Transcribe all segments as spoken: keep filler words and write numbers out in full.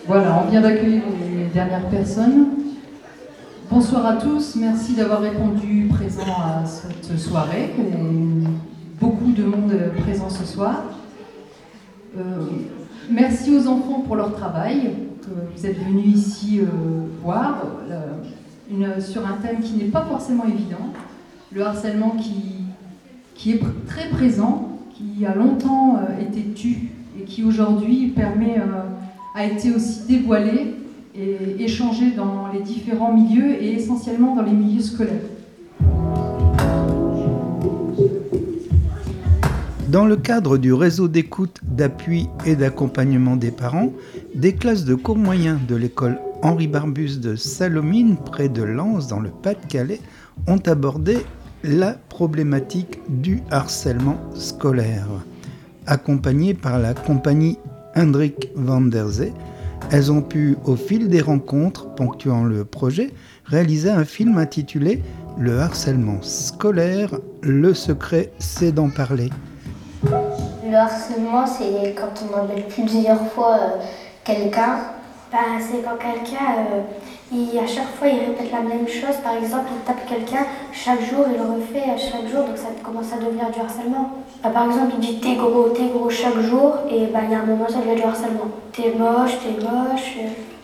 Voilà, on vient d'accueillir les dernières personnes. Bonsoir à tous, merci d'avoir répondu présent à cette soirée. Il y a beaucoup de monde présent ce soir. Euh, merci aux enfants pour leur travail, que vous êtes venus ici euh, voir, euh, une, sur un thème qui n'est pas forcément évident, le harcèlement qui, qui est pr- très présent, qui a longtemps euh, été tu et qui aujourd'hui permet, euh, a été aussi dévoilé et échangé dans les différents milieux et essentiellement dans les milieux scolaires. Dans le cadre du réseau d'écoute, d'appui et d'accompagnement des parents, des classes de cours moyens de l'école Henri Barbus de Salomine, près de Lens, dans le Pas-de-Calais, ont abordé la problématique du harcèlement scolaire. Accompagnées par la compagnie Hendrik van der Zee, elles ont pu, au fil des rencontres ponctuant le projet, réaliser un film intitulé « Le harcèlement scolaire, le secret, c'est d'en parler ». Le harcèlement, c'est quand on embête plusieurs fois euh, quelqu'un. Ben, c'est quand quelqu'un, euh, il, à chaque fois, il répète la même chose. Par exemple, il tape quelqu'un, chaque jour, il le refait à chaque jour, donc ça commence à devenir du harcèlement. Ben, par exemple, il dit t'es gros, t'es gros chaque jour, et ben, il y a un moment, ça devient du harcèlement. T'es moche, t'es moche.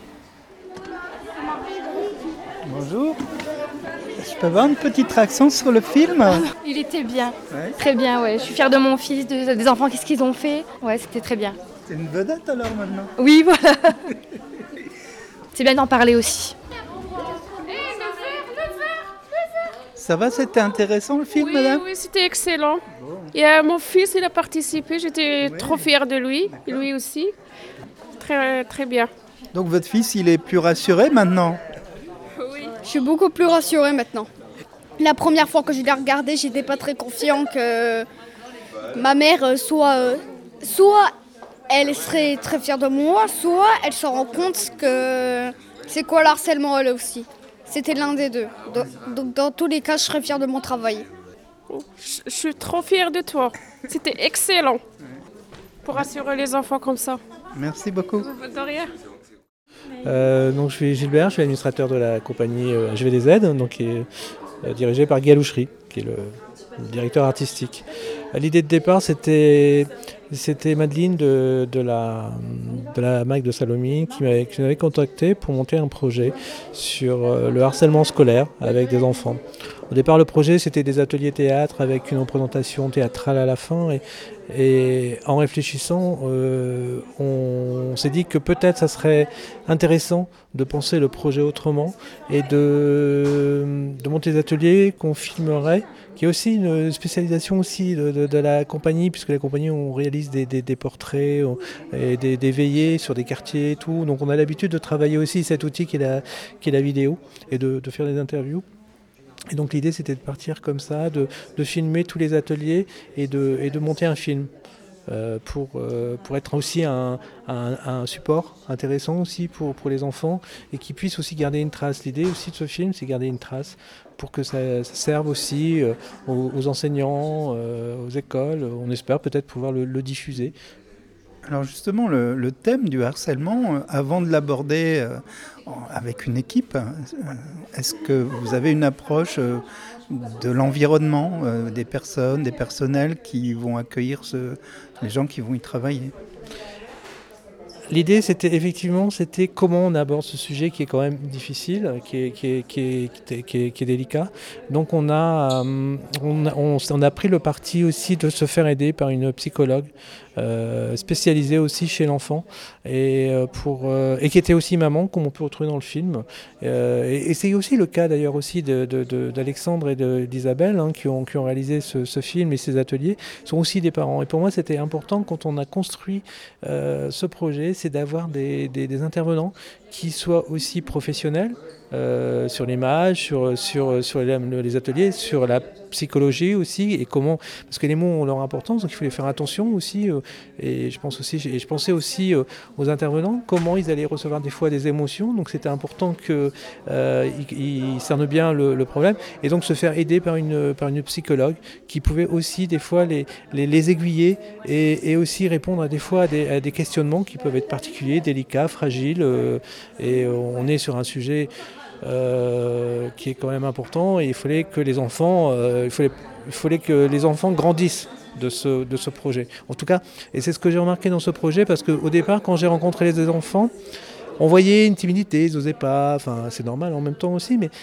Bonjour. Je peux avoir une petite réaction sur le film ? Il était bien, Ouais. très bien, ouais. Je suis fière de mon fils, de- des enfants, qu'est-ce qu'ils ont fait. Ouais, c'était très bien. C'est une vedette alors maintenant ? Oui, voilà. C'est bien d'en parler aussi. Ça va, c'était intéressant le film, Oui, madame ? oui, c'était excellent. Et euh, mon fils, il a participé, j'étais Ouais. trop fière de lui, D'accord. lui aussi. Très, très bien. Donc votre fils, il est plus rassuré maintenant ? Je suis beaucoup plus rassurée maintenant. La première fois que je l'ai regardé, j'étais pas très confiant que ma mère euh, soit, euh, soit elle serait très fière de moi, soit elle se rend compte que c'est quoi le harcèlement elle aussi. C'était l'un des deux. Donc, donc dans tous les cas, je serais fière de mon travail. Je, je suis trop fière de toi. C'était excellent pour rassurer les enfants comme ça. Merci beaucoup. De rien. Euh, donc je suis Gilbert, je suis administrateur de la compagnie euh, H V D Z, donc qui est euh, dirigée par Guy Alouchery, qui est le, le directeur artistique. Euh, L'idée de départ, c'était, c'était Madeleine de, de, la, de la M A C de Salomine qui m'avait, qui m'avait contacté pour monter un projet sur euh, le harcèlement scolaire avec des enfants. Au départ, le projet, c'était des ateliers théâtre avec une représentation théâtrale à la fin. Et, et en réfléchissant, euh, on, on s'est dit que peut-être ça serait intéressant de penser le projet autrement et de, de monter des ateliers qu'on filmerait, qui est aussi une spécialisation aussi de, de, de la compagnie, puisque la compagnie, on réalise des, des, des portraits on, et des, des veillées sur des quartiers et tout. Donc on a l'habitude de travailler aussi cet outil qui est la, qui est la vidéo et de, de faire des interviews. Et donc l'idée c'était de partir comme ça, de, de filmer tous les ateliers et de, et de monter un film euh, pour, euh, pour être aussi un, un, un support intéressant aussi pour, pour les enfants et qui puissent aussi garder une trace. L'idée aussi de ce film, c'est garder une trace pour que ça, ça serve aussi euh, aux, aux enseignants, euh, aux écoles. On espère peut-être pouvoir le, le diffuser. Alors justement, le, le thème du harcèlement, euh, avant de l'aborder euh, en- avec une équipe, euh, est-ce que vous avez une approche euh, de l'environnement, euh, des personnes, des personnels qui vont accueillir ce, les gens qui vont y travailler ? L'idée, c'était effectivement, c'était comment on aborde ce sujet qui est quand même difficile, qui est, qui est, qui est, qui est, qui est, qui est délicat. Donc on a, euh, on, a, on, on a pris le parti aussi de se faire aider par une psychologue euh, spécialisée aussi chez l'enfant et, euh, pour, euh, et qui était aussi maman, comme on peut retrouver dans le film. Euh, et, et c'est aussi le cas d'ailleurs aussi de, de, de, d'Alexandre et de, d'Isabelle hein, qui, ont, qui ont réalisé ce, ce film et ces ateliers, sont aussi des parents. Et pour moi, c'était important quand on a construit euh, ce projet, c'est d'avoir des, des, des intervenants qui soient aussi professionnels euh, sur l'image, sur, sur, sur les, les ateliers, sur la psychologie aussi, et comment, parce que les mots ont leur importance, donc il fallait faire attention aussi, euh, et je pense aussi, et je pensais aussi euh, aux intervenants, comment ils allaient recevoir des fois des émotions, donc c'était important qu'ils euh, ils cernent bien le, le problème, et donc se faire aider par une, par une psychologue qui pouvait aussi des fois les, les, les aiguiller et, et aussi répondre à des fois à des, à des questionnements qui peuvent être particuliers, délicats, fragiles, euh, et on est sur un sujet euh, qui est quand même important, et il fallait que les enfants, euh, il fallait, il fallait que les enfants grandissent de ce, de ce projet. En tout cas, et c'est ce que j'ai remarqué dans ce projet, parce qu'au départ, quand j'ai rencontré les enfants, on voyait une timidité, ils n'osaient pas, enfin c'est normal en même temps aussi, mais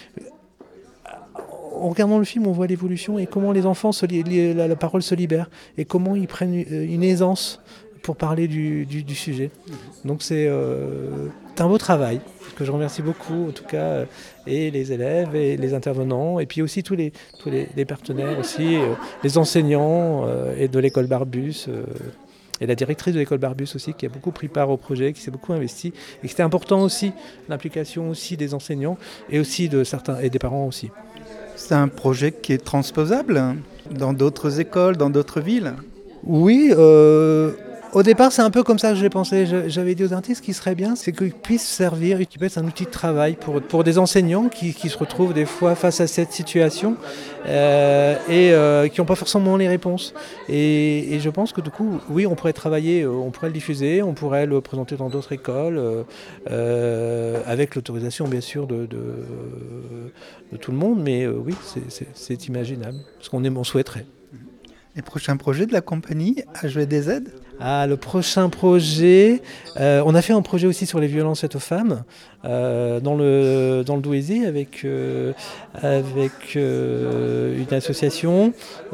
en regardant le film, on voit l'évolution et comment les enfants, se li- la, la parole se libère, et comment ils prennent une aisance pour parler du, du, du sujet. Donc c'est euh, un beau travail, que je remercie beaucoup, en tout cas, euh, et les élèves, et les intervenants, et puis aussi tous les, tous les, les partenaires aussi, euh, les enseignants euh, et de l'école Barbus, euh, et la directrice de l'école Barbus aussi, qui a beaucoup pris part au projet, qui s'est beaucoup investi, et c'était important aussi, l'implication aussi des enseignants, et aussi de certains, et des parents aussi. C'est un projet qui est transposable dans d'autres écoles, dans d'autres villes? Oui, euh, au départ c'est un peu comme ça que j'ai pensé. J'avais dit aux artistes, ce qui serait bien, c'est qu'ils puissent servir, qu'ils puissent être un outil de travail pour, pour des enseignants qui, qui se retrouvent des fois face à cette situation euh, et euh, qui n'ont pas forcément les réponses. Et, et je pense que du coup, oui, on pourrait travailler, on pourrait le diffuser, on pourrait le présenter dans d'autres écoles, euh, avec l'autorisation bien sûr de, de, de tout le monde, mais euh, oui, c'est imaginable, ce qu'on on souhaiterait. Les prochains projets de la compagnie H V D Z? Ah, le prochain projet, euh, on a fait un projet aussi sur les violences faites aux femmes euh, dans le dans le Douaisis avec euh, avec euh, une association,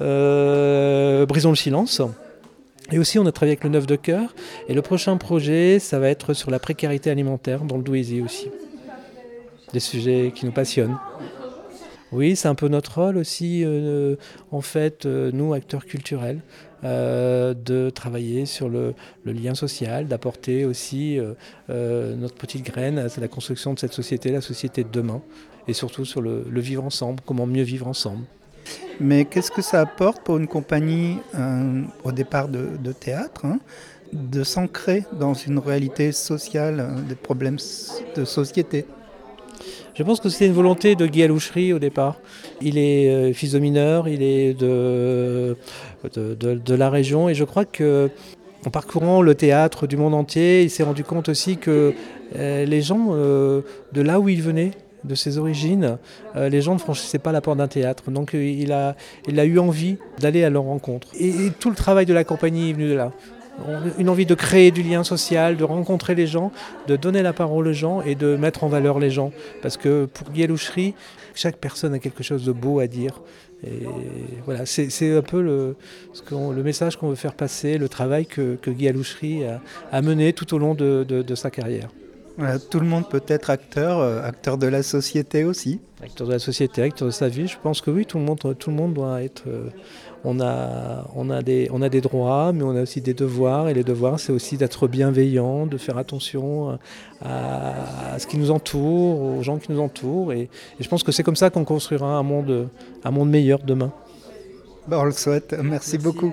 euh, Brisons le silence. Et aussi, on a travaillé avec le Neuf de Cœur. Et le prochain projet, ça va être sur la précarité alimentaire dans le Douaisis aussi. Des sujets qui nous passionnent. Oui, c'est un peu notre rôle aussi, euh, en fait, euh, nous, acteurs culturels, euh, de travailler sur le, le lien social, d'apporter aussi euh, euh, notre petite graine à la construction de cette société, la société de demain, et surtout sur le, le vivre ensemble, comment mieux vivre ensemble. Mais qu'est-ce que ça apporte pour une compagnie, euh, au départ de, de théâtre, hein, de s'ancrer dans une réalité sociale, hein, des problèmes de société? Je pense que c'était une volonté de Guy Alouchery au départ. Il est euh, fils de mineur, il est de, de, de, de la région, et je crois que en parcourant le théâtre du monde entier, il s'est rendu compte aussi que euh, les gens euh, de là où il venait, de ses origines, euh, les gens ne franchissaient pas la porte d'un théâtre. Donc euh, il, a, il a eu envie d'aller à leur rencontre. Et, et tout le travail de la compagnie est venu de là. Une envie de créer du lien social, de rencontrer les gens, de donner la parole aux gens et de mettre en valeur les gens. Parce que pour Guy Alouchery, chaque personne a quelque chose de beau à dire. Et voilà, c'est un peu le, ce qu'on, le message qu'on veut faire passer, le travail que, que Guy Alouchery a, a mené tout au long de, de, de sa carrière. Voilà, tout le monde peut être acteur, euh, acteur de la société aussi. Acteur de la société, acteur de sa vie, je pense que oui, tout le monde, tout le monde doit être... Euh, on, a, on, a des, on a des droits, mais on a aussi des devoirs, et les devoirs, c'est aussi d'être bienveillant, de faire attention à, à ce qui nous entoure, aux gens qui nous entourent, et, et je pense que c'est comme ça qu'on construira un monde, un monde meilleur demain. Bon, on le souhaite, merci, merci. beaucoup.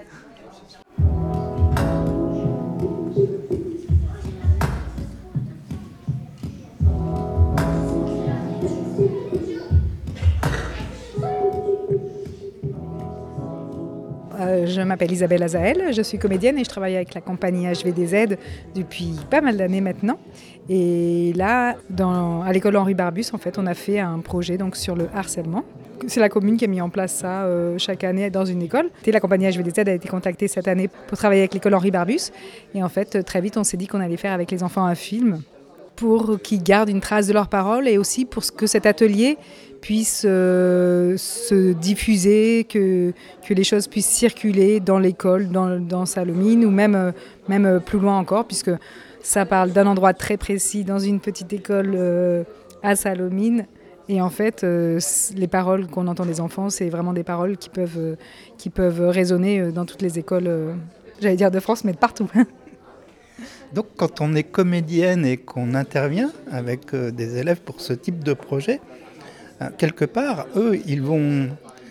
Je m'appelle Isabelle Azaël, je suis comédienne et je travaille avec la compagnie H V D Z depuis pas mal d'années maintenant. Et là, dans, à l'école Henri Barbus, en fait, on a fait un projet donc, sur le harcèlement. C'est la commune qui a mis en place ça euh, chaque année dans une école. Et la compagnie H V D Z a été contactée cette année pour travailler avec l'école Henri Barbus. Et en fait, très vite, on s'est dit qu'on allait faire avec les enfants un film pour qu'ils gardent une trace de leurs paroles et aussi pour que cet atelier puisse euh, se diffuser, que, que les choses puissent circuler dans l'école, dans, dans Salomine ou même, euh, même plus loin encore, puisque ça parle d'un endroit très précis dans une petite école euh, à Salomine. Et en fait, euh, les paroles qu'on entend des enfants, c'est vraiment des paroles qui peuvent, euh, qui peuvent résonner dans toutes les écoles, euh, j'allais dire de France, mais de partout. Donc quand on est comédienne et qu'on intervient avec euh, des élèves pour ce type de projet, euh, quelque part, eux, ils vont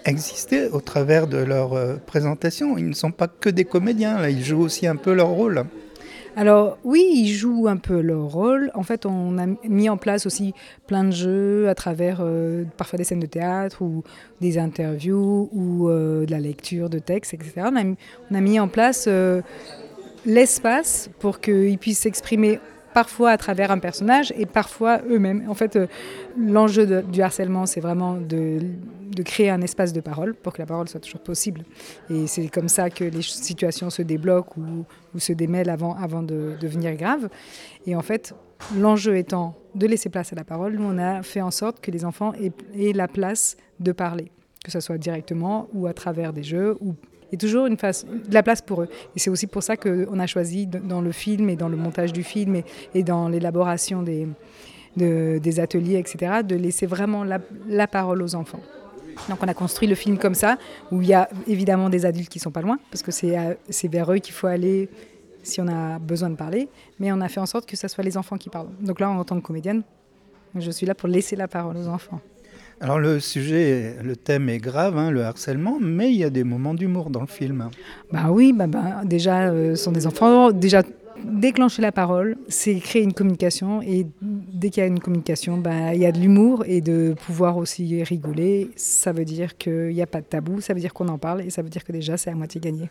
exister au travers de leur euh, présentation. Ils ne sont pas que des comédiens, là, ils jouent aussi un peu leur rôle. Alors oui, ils jouent un peu leur rôle. En fait, on a mis en place aussi plein de jeux à travers euh, parfois des scènes de théâtre ou des interviews ou euh, de la lecture de textes, et cetera. On a, on a mis en place euh, l'espace pour qu'ils puissent s'exprimer parfois à travers un personnage et parfois eux-mêmes. En fait, euh, l'enjeu de, du harcèlement, c'est vraiment de, de créer un espace de parole pour que la parole soit toujours possible. Et c'est comme ça que les situations se débloquent ou, ou se démêlent avant, avant de devenir graves. Et en fait, l'enjeu étant de laisser place à la parole, nous, on a fait en sorte que les enfants aient, aient la place de parler, que ce soit directement ou à travers des jeux ou il y a toujours une face, de la place pour eux. Et c'est aussi pour ça qu'on a choisi dans le film et dans le montage du film et, et dans l'élaboration des, de, des ateliers, et cetera, de laisser vraiment la, la parole aux enfants. Donc on a construit le film comme ça, où il y a évidemment des adultes qui ne sont pas loin, parce que c'est, c'est vers eux qu'il faut aller si on a besoin de parler, mais on a fait en sorte que ce soit les enfants qui parlent. Donc là, en tant que comédienne, je suis là pour laisser la parole aux enfants. Alors le sujet, le thème est grave, hein, le harcèlement, mais il y a des moments d'humour dans le film. Bah oui, bah, bah, déjà, euh, ce sont des enfants. Déjà, déclencher la parole, c'est créer une communication. Et dès qu'il y a une communication, bah, il y a de l'humour et de pouvoir aussi rigoler. Ça veut dire qu'il n'y a pas de tabou, ça veut dire qu'on en parle et ça veut dire que déjà, c'est à moitié gagné.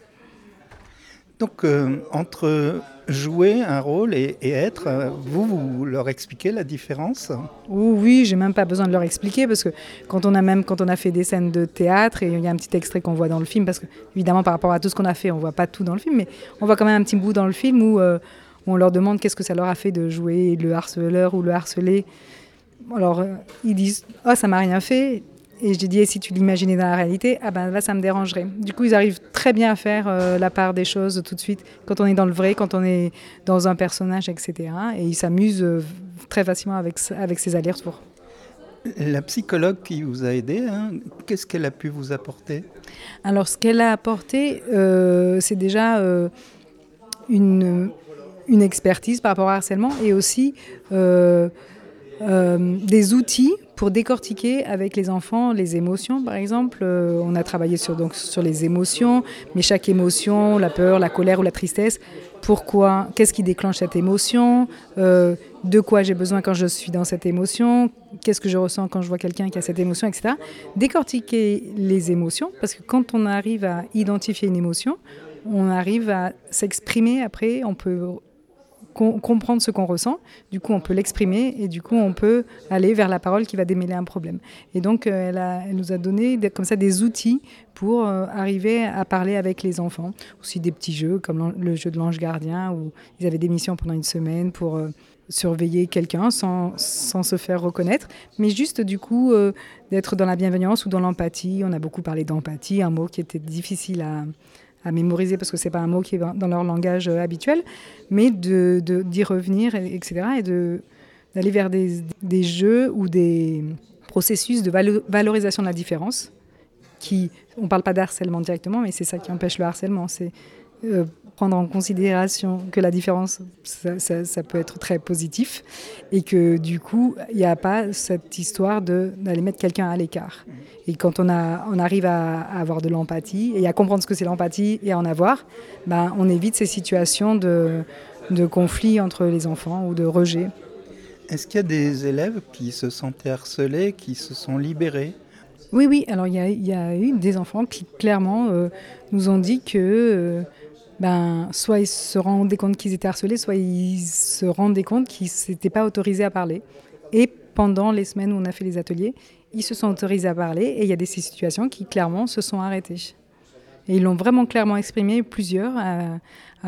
Donc, euh, entre jouer un rôle et, et être, euh, vous, vous leur expliquez la différence ? Oh, oui, j'ai même pas besoin de leur expliquer parce que quand on a même quand on a fait des scènes de théâtre et il y a un petit extrait qu'on voit dans le film parce que évidemment par rapport à tout ce qu'on a fait, on voit pas tout dans le film, mais on voit quand même un petit bout dans le film où, euh, où on leur demande qu'est-ce que ça leur a fait de jouer le harceleur ou le harcelé. Alors euh, ils disent oh ça m'a rien fait. Et j'ai dit, et si tu l'imaginais dans la réalité, ah ben là, ça me dérangerait. Du coup, ils arrivent très bien à faire euh, la part des choses tout de suite, quand on est dans le vrai, quand on est dans un personnage, et cetera. Et ils s'amusent euh, très facilement avec, avec ces allers-retours. La psychologue qui vous a aidé, hein, qu'est-ce qu'elle a pu vous apporter ? Alors, ce qu'elle a apporté, euh, c'est déjà euh, une, une expertise par rapport au harcèlement et aussi euh, euh, des outils pour décortiquer avec les enfants les émotions, par exemple. Euh, on a travaillé sur, donc, sur les émotions, mais chaque émotion, la peur, la colère ou la tristesse, pourquoi, qu'est-ce qui déclenche cette émotion, euh, de quoi j'ai besoin quand je suis dans cette émotion, qu'est-ce que je ressens quand je vois quelqu'un qui a cette émotion, et cetera. Décortiquer les émotions, parce que quand on arrive à identifier une émotion, on arrive à s'exprimer après, on peut comprendre ce qu'on ressent, du coup on peut l'exprimer et du coup on peut aller vers la parole qui va démêler un problème. Et donc euh, elle, a, elle nous a donné des, comme ça des outils pour euh, arriver à parler avec les enfants. Aussi des petits jeux comme le jeu de l'ange gardien où ils avaient des missions pendant une semaine pour euh, surveiller quelqu'un sans, sans se faire reconnaître, mais juste du coup euh, d'être dans la bienveillance ou dans l'empathie. On a beaucoup parlé d'empathie, un mot qui était difficile à à mémoriser parce que c'est pas un mot qui est dans leur langage habituel, mais de, de, d'y revenir, et cetera. Et de, d'aller vers des, des jeux ou des processus de valo- valorisation de la différence. Qui, on ne parle pas d'harcèlement directement, mais c'est ça qui empêche le harcèlement. C'est euh, prendre en considération que la différence, ça, ça, ça peut être très positif et que du coup, il n'y a pas cette histoire de, d'aller mettre quelqu'un à l'écart. Et quand on, a, on arrive à, à avoir de l'empathie et à comprendre ce que c'est l'empathie et à en avoir, ben, on évite ces situations de, de conflit entre les enfants ou de rejet. Est-ce qu'il y a des élèves qui se sentaient harcelés, qui se sont libérés ? Oui, oui. Alors, il y a, il y a eu des enfants qui, clairement, euh, nous ont dit que euh, ben, soit ils se rendaient compte qu'ils étaient harcelés, soit ils se rendaient compte qu'ils ne s'étaient pas autorisés à parler. Et pendant les semaines où on a fait les ateliers, ils se sont autorisés à parler et il y a des situations qui, clairement, se sont arrêtées. Et ils l'ont vraiment clairement exprimé, plusieurs, à,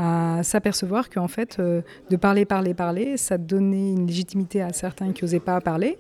à s'apercevoir qu'en fait, euh, de parler, parler, parler, ça donnait une légitimité à certains qui n'osaient pas parler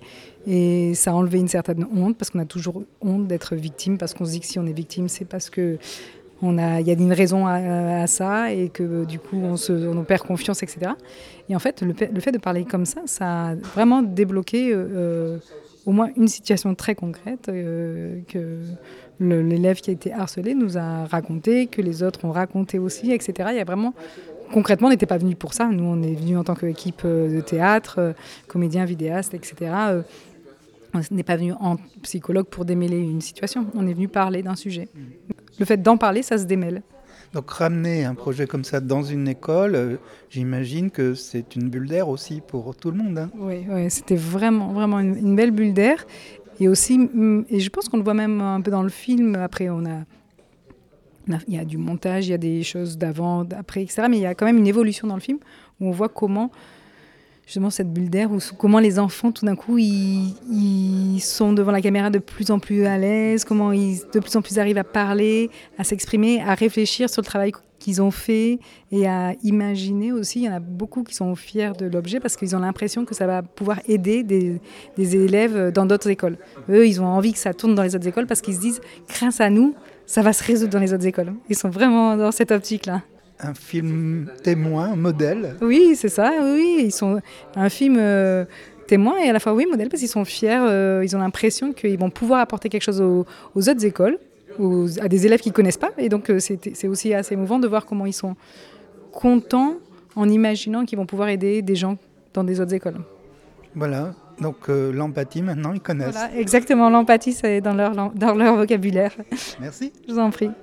et ça enlevait une certaine honte, parce qu'on a toujours honte d'être victime, parce qu'on se dit que si on est victime, c'est parce que on a, il y a une raison à, à ça et que du coup, on, se, on perd confiance, et cetera. Et en fait, le, le fait de parler comme ça, ça a vraiment débloqué euh, au moins une situation très concrète euh, que le, l'élève qui a été harcelé nous a raconté, que les autres ont raconté aussi, et cetera. Il y a vraiment, concrètement, on n'était pas venus pour ça. Nous, on est venus en tant qu'équipe de théâtre, comédiens, vidéastes, et cetera. On n'est pas venu en psychologue pour démêler une situation, on est venu parler d'un sujet. Le fait d'en parler, ça se démêle. Donc ramener un projet comme ça dans une école, euh, j'imagine que c'est une bulle d'air aussi pour tout le monde. Hein. Oui, oui, c'était vraiment, vraiment une, une belle bulle d'air. Et aussi, et je pense qu'on le voit même un peu dans le film, après on a, on a il y a du montage, il y a des choses d'avant, d'après, et cetera. Mais il y a quand même une évolution dans le film où on voit comment, justement, cette bulle d'air, où, comment les enfants, tout d'un coup, ils, ils sont devant la caméra de plus en plus à l'aise, comment ils de plus en plus arrivent à parler, à s'exprimer, à réfléchir sur le travail qu'ils ont fait et à imaginer aussi. Il y en a beaucoup qui sont fiers de l'objet parce qu'ils ont l'impression que ça va pouvoir aider des, des élèves dans d'autres écoles. Eux, ils ont envie que ça tourne dans les autres écoles parce qu'ils se disent, grâce à nous, ça va se résoudre dans les autres écoles. Ils sont vraiment dans cette optique-là. Un film témoin, modèle. Oui, c'est ça, oui. Ils sont un film euh, témoin et à la fois, oui, modèle, parce qu'ils sont fiers, euh, ils ont l'impression qu'ils vont pouvoir apporter quelque chose aux, aux autres écoles, aux, à des élèves qu'ils ne connaissent pas. Et donc, euh, c'est, c'est aussi assez émouvant de voir comment ils sont contents en imaginant qu'ils vont pouvoir aider des gens dans des autres écoles. Voilà, donc euh, l'empathie, maintenant, ils connaissent. Voilà, exactement, l'empathie, c'est dans leur, dans leur vocabulaire. Merci. Je vous en prie.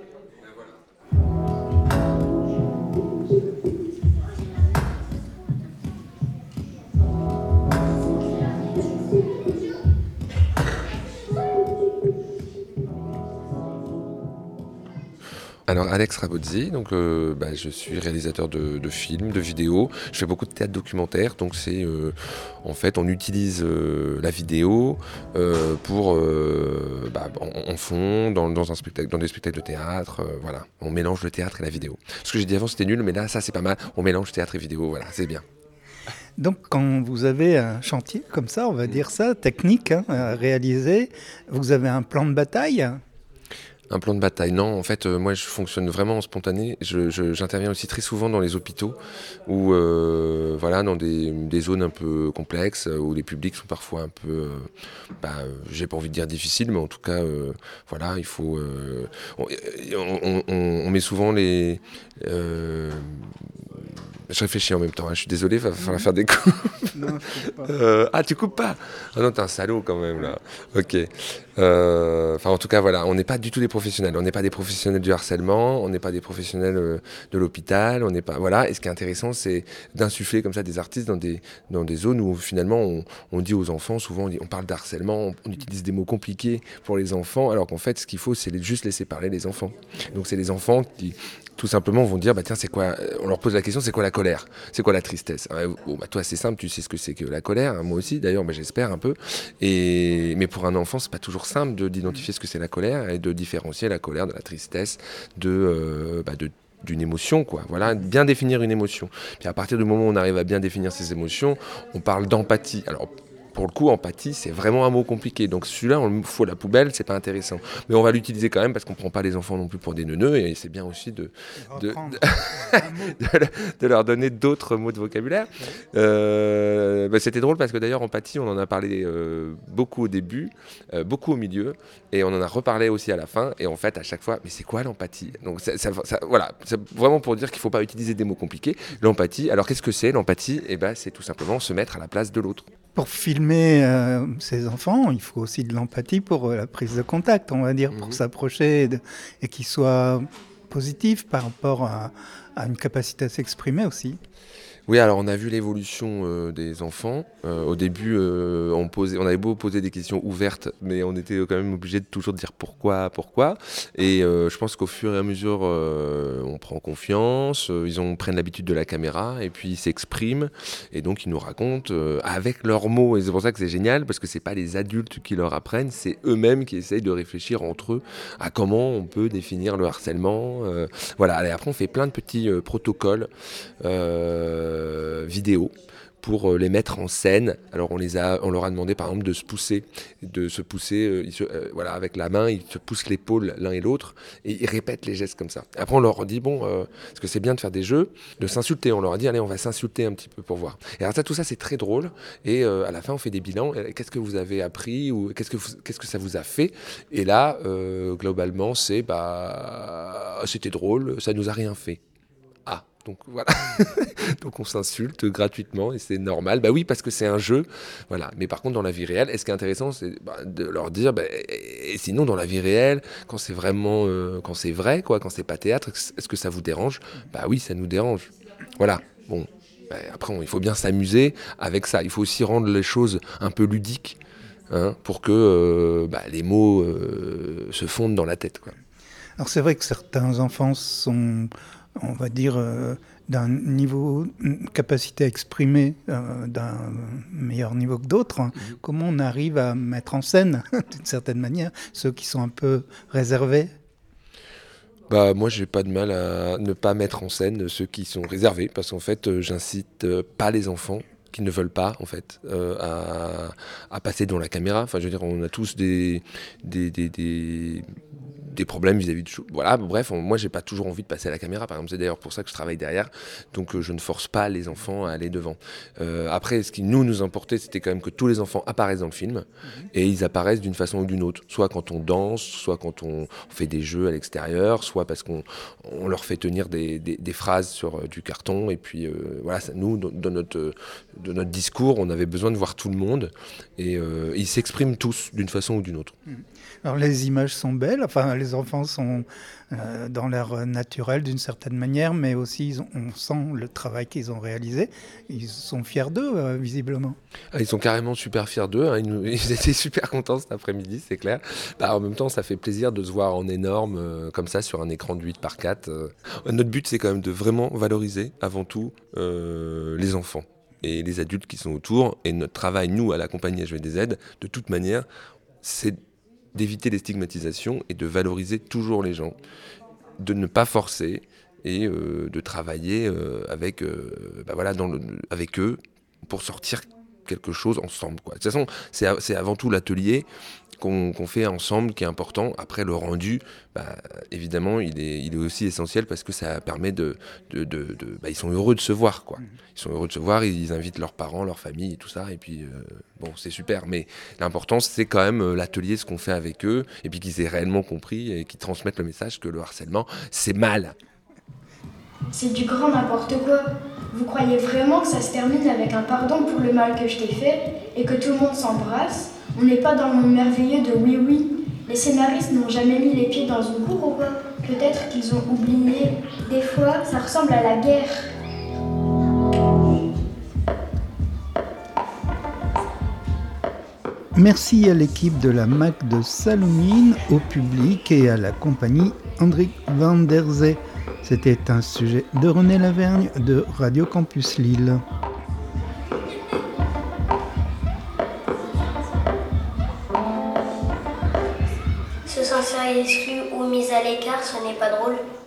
Alors Alex Rabozzi, donc euh, bah, je suis réalisateur de, de films, de vidéos. Je fais beaucoup de théâtre documentaire, donc c'est euh, en fait on utilise euh, la vidéo euh, pour euh, bah, en, en fond dans, dans un spectacle, dans des spectacles de théâtre. Euh, voilà, on mélange le théâtre et la vidéo. Ce que j'ai dit avant c'était nul, mais là ça c'est pas mal. On mélange théâtre et vidéo, voilà, c'est bien. Donc quand vous avez un chantier comme ça, on va dire ça, technique hein, à réaliser, vous avez un plan de bataille ? Un plan de bataille, non. En fait, euh, moi, je fonctionne vraiment en spontané. Je, je, j'interviens aussi très souvent dans les hôpitaux, ou euh, voilà, dans des, des zones un peu complexes, où les publics sont parfois un peu, euh, bah, j'ai pas envie de dire difficiles, mais en tout cas, euh, voilà, il faut. Euh, on, on, on, on met souvent les. Euh, Je réfléchis en même temps, hein. Je suis désolé, il va falloir faire des coupes. Non, je coupe pas. Euh, ah, tu coupes pas? Ah non, t'es un salaud quand même, là. Ok. Euh, enfin, en tout cas, voilà, on n'est pas du tout des professionnels. On n'est pas des professionnels du harcèlement, on n'est pas des professionnels euh, de l'hôpital, on n'est pas... Voilà, et ce qui est intéressant, c'est d'insuffler comme ça des artistes dans des, dans des zones où, finalement, on, on dit aux enfants, souvent, on, dit, on parle d'harcèlement, on, on utilise des mots compliqués pour les enfants, alors qu'en fait, ce qu'il faut, c'est les, juste laisser parler les enfants. Donc, c'est les enfants qui... tout simplement vont dire bah tiens c'est quoi, on leur pose la question c'est quoi la colère, c'est quoi la tristesse. Bon, bah toi c'est simple, tu sais ce que c'est que la colère, hein, moi aussi d'ailleurs, bah, j'espère un peu, et mais pour un enfant c'est pas toujours simple de, d'identifier ce que c'est la colère et de différencier la colère de la tristesse de, euh, bah, de d'une émotion, quoi. Voilà, bien définir une émotion. Puis à partir du moment où on arrive à bien définir ces émotions, on parle d'empathie. Alors pour le coup, empathie, c'est vraiment un mot compliqué. Donc celui-là, on le fout à la poubelle, c'est pas intéressant. Mais on va l'utiliser quand même parce qu'on prend pas les enfants non plus pour des neuneux et c'est bien aussi de, de, de, de, de leur donner d'autres mots de vocabulaire. Euh, bah c'était drôle parce que d'ailleurs, empathie, on en a parlé euh, beaucoup au début, euh, beaucoup au milieu et on en a reparlé aussi à la fin. Et en fait, à chaque fois, mais c'est quoi l'empathie? Donc ça, ça, ça, voilà, c'est vraiment pour dire qu'il faut pas utiliser des mots compliqués. L'empathie, alors qu'est-ce que c'est l'empathie? Eh ben, c'est tout simplement se mettre à la place de l'autre. Pour filmer euh, ces enfants, il faut aussi de l'empathie pour euh, la prise de contact, on va dire, pour mmh. s'approcher de, et qu'ils soient positifs par rapport à, à une capacité à s'exprimer aussi. Oui, alors on a vu l'évolution euh, des enfants. Euh, au début, euh, on, posait, on avait beau poser des questions ouvertes, mais on était quand même obligé de toujours dire pourquoi, pourquoi. Et euh, je pense qu'au fur et à mesure, euh, on prend confiance, euh, ils ont, prennent l'habitude de la caméra, et puis ils s'expriment, et donc ils nous racontent euh, avec leurs mots. Et c'est pour ça que c'est génial, parce que c'est pas les adultes qui leur apprennent, c'est eux-mêmes qui essayent de réfléchir entre eux à comment on peut définir le harcèlement. Euh, voilà, et après on fait plein de petits euh, protocoles. Euh, Euh, vidéo pour euh, les mettre en scène. Alors on les a, on leur a demandé par exemple de se pousser, de se pousser, euh, ils se, euh, voilà, avec la main, ils se poussent l'épaule l'un et l'autre et ils répètent les gestes comme ça. Après on leur dit bon, euh, parce que c'est bien de faire des jeux, de s'insulter. On leur a dit allez on va s'insulter un petit peu pour voir. Et alors ça, tout ça c'est très drôle et euh, à la fin on fait des bilans. Qu'est-ce que vous avez appris ou qu'est-ce que vous, qu'est-ce que ça vous a fait? Et là euh, globalement c'est bah c'était drôle, ça nous a rien fait. donc voilà. Donc on s'insulte gratuitement et c'est normal. Bah oui, parce que c'est un jeu. Voilà. Mais par contre, dans la vie réelle, et ce qui est intéressant, c'est bah, de leur dire, bah, et sinon, dans la vie réelle, quand c'est vraiment, euh, quand c'est vrai, quoi, quand c'est pas théâtre, est-ce que ça vous dérange ? Bah oui, ça nous dérange. Voilà. Bon. Bah, après, on, il faut bien s'amuser avec ça. Il faut aussi rendre les choses un peu ludiques, hein, pour que euh, bah, les mots euh, se fondent dans la tête, quoi. Alors c'est vrai que certains enfants sont, on va dire, euh, d'un niveau, une capacité à exprimer euh, d'un meilleur niveau que d'autres. Mmh. Comment on arrive à mettre en scène, d'une certaine manière, ceux qui sont un peu réservés ? Bah, moi, j'ai pas de mal à ne pas mettre en scène ceux qui sont réservés, parce qu'en fait, euh, j'incite euh, pas les enfants qui ne veulent pas, en fait, euh, à, à passer devant la caméra. Enfin, je veux dire, on a tous des... des, des, des des problèmes vis-à-vis de choses. Voilà, bref, on, moi j'ai pas toujours envie de passer à la caméra, par exemple, c'est d'ailleurs pour ça que je travaille derrière, donc euh, je ne force pas les enfants à aller devant. Euh, après, ce qui nous nous importait, c'était quand même que tous les enfants apparaissent dans le film, mmh. et ils apparaissent d'une façon ou d'une autre, soit quand on danse, soit quand on fait des jeux à l'extérieur, soit parce qu'on on leur fait tenir des, des, des phrases sur euh, du carton, et puis euh, voilà, ça, nous, dans, dans notre, de notre discours, on avait besoin de voir tout le monde, et euh, ils s'expriment tous d'une façon ou d'une autre. Mmh. Alors les images sont belles, enfin les enfants sont euh, dans l'air naturel d'une certaine manière, mais aussi ils ont, on sent le travail qu'ils ont réalisé. Ils sont fiers d'eux, euh, visiblement. Ah, ils sont carrément super fiers d'eux, hein. ils, nous, ils étaient super contents cet après-midi, c'est clair. Bah, en même temps, ça fait plaisir de se voir en énorme, euh, comme ça, sur un écran de huit par quatre. Euh. Notre but, c'est quand même de vraiment valoriser, avant tout, euh, les enfants et les adultes qui sont autour. Et notre travail, nous, à la compagnie H V D Z, de toute manière, c'est d'éviter les stigmatisations et de valoriser toujours les gens, de ne pas forcer et euh, de travailler euh, avec, euh, bah voilà, dans le, avec eux pour sortir quelque chose ensemble, quoi. De toute façon, c'est, c'est avant tout l'atelier qu'on, qu'on fait ensemble qui est important. Après, le rendu, bah, évidemment, il est, il est aussi essentiel parce que ça permet de... de, de, de bah, ils sont heureux de se voir, quoi. Ils sont heureux de se voir, ils invitent leurs parents, leur famille et tout ça. Et puis, euh, bon, c'est super. Mais l'important, c'est quand même l'atelier, ce qu'on fait avec eux, et puis qu'ils aient réellement compris et qu'ils transmettent le message que le harcèlement, c'est mal. C'est du grand n'importe quoi. Vous croyez vraiment que ça se termine avec un pardon pour le mal que je t'ai fait et que tout le monde s'embrasse ? On n'est pas dans le monde merveilleux de oui oui. Les scénaristes n'ont jamais mis les pieds dans une cour ou quoi ? Peut-être qu'ils ont oublié. Des fois, ça ressemble à la guerre. Merci à l'équipe de la M A C de Salomine, au public et à la compagnie Hendrik van der Zee. C'était un sujet de René Lavergne de Radio Campus Lille. Se sentir exclu ou mis à l'écart, ce n'est pas drôle.